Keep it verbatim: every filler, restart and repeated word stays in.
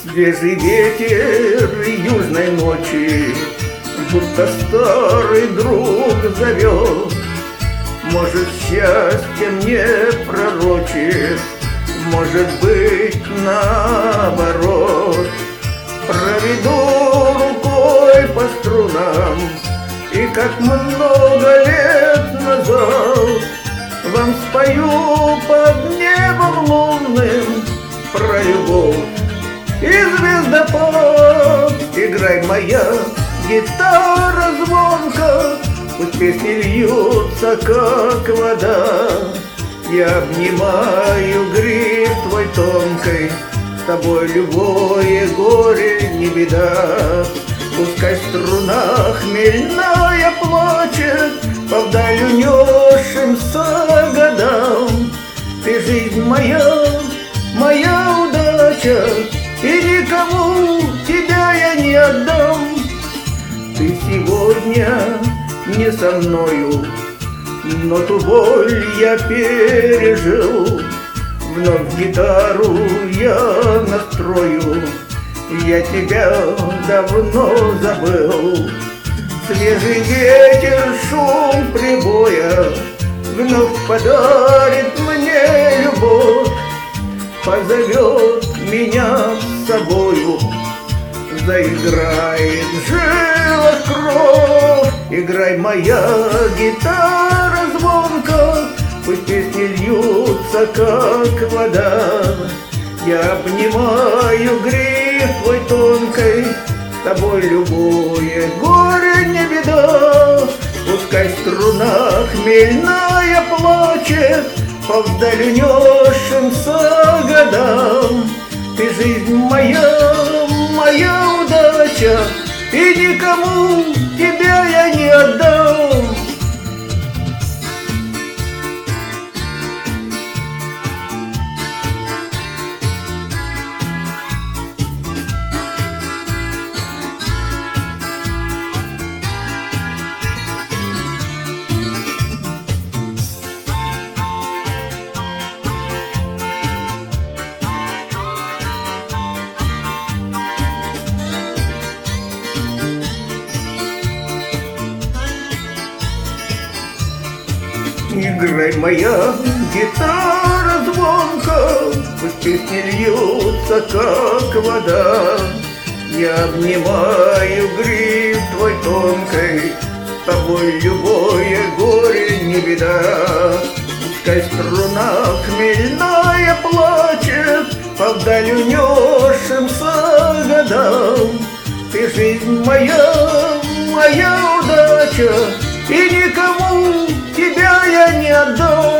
Свежий ветер южной ночи, будто старый друг зовет. Может, счастье мне пророчит, может быть, наоборот. Проведу рукой по струнам, и как много лет назад вам спою под небом лунным про любовь и звездопад. Играй, моя гитара звонко, пусть песни льются, как вода. Я обнимаю гриф твой тонкой, с тобой любое горе не беда. Пускай струна хмельная плачет по вдаль унесшимся годам. Ты жизнь моя, моя удача, и никому тебя я не отдам. Ты сегодня не со мною, но ту боль я пережил. Вновь гитару я настрою, я тебя давно забыл. Свежий ветер, шум прибоя вновь подарит мне любовь, позовет меня с собою, заиграет в жилах кровь. Играй, моя гитара звонко, пусть песни льются, как вода. Я обнимаю гриф твой тонкой, с тобой любое горе не беда. Пускай струна хмельная плачет по вдаль унесшимся годам. Ты жизнь моя, моя удача, и никому тебя я не отдам. Играй, моя гитара звонко, пусть песни льются, как вода. Я обнимаю гриф твой тонкой, с тобой любое горе не беда. Пускай струна хмельная плачет по вдаль унесшимся годам. Ты жизнь моя, моя удача, и никому тебя я не отдам.